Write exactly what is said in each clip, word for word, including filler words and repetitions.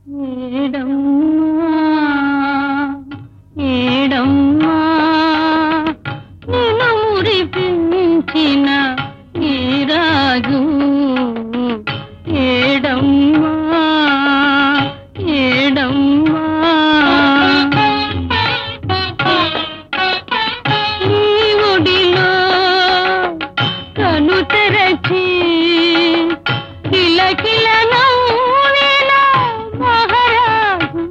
ఏడమ్మా ఏడమ్మా నిన్ను మురిపించిన ఈ రాజు ఏడమ్మా ఏడమ్మా నీ ఒడిలో కను తెరచి కిలకిల నవ్విన మహారాజు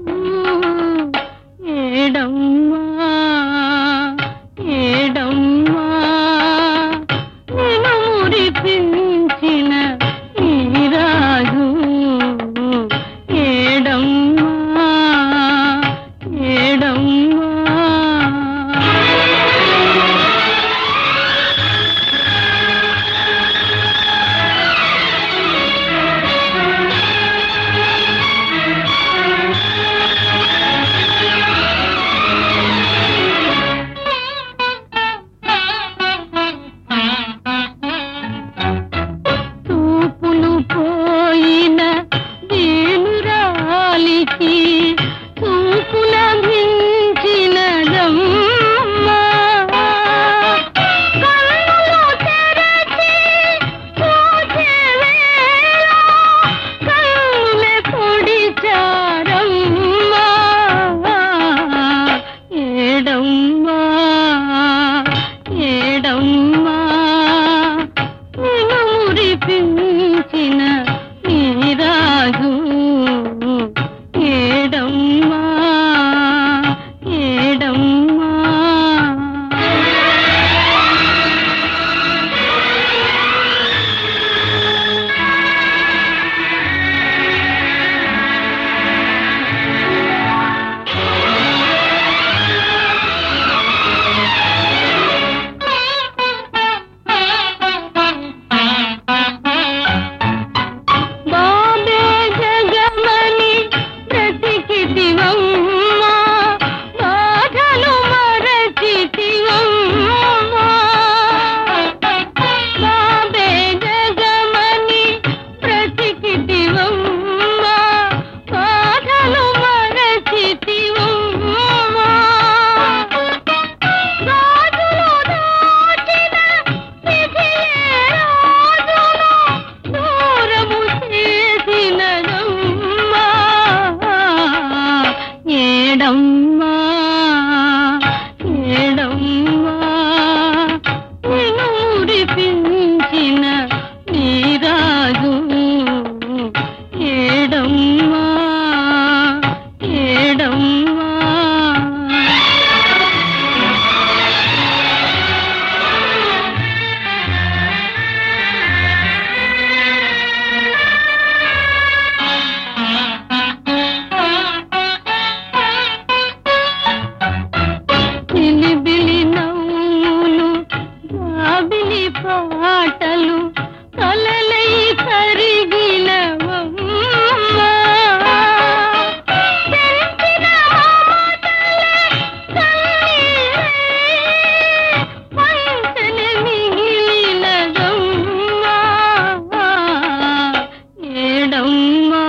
ఏడమ్మా ఏడమ్మా నిన్ను మురిపించిన ఈ రాజు ఏడమ్మా ఏడమ్మా తూపులు పోయిన దీనురాలికి తూపుల మించినదమ్మా కన్నులు తెరచి చూసే వేళ కన్నులే పొడిచారమ్మా ఏడమ్మా ఏడమ్మా నిన్ను మురిపించిన ఈ రాజు ఏడమ్మా ఏడమ్మా బాబే జగమని బ్రతికితివమ్మా బాధలు మరచితివమ్మా బాబే జగమని బ్రతికితివమ్మా బాధలు మరచితివమ్మా రాజులు దాచిన విధియే రాజును దూరము చేసినదమ్మా ఏడమ్మా ఏడమ్మా నిన్ను మురిపించిన ఈ రాజు ఏడమ్మా ఏడమ్మా చిలిబిలి నవ్వులు జాబిలి పాటలు కలలై కరిగినవమ్మా పెంచిన మమతలే కన్నీరై పంచని మిగిలినదమ్మా ఏడమ్మా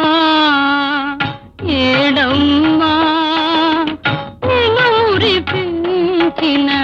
ఏడమ్మా నిన్ను మురిపించిన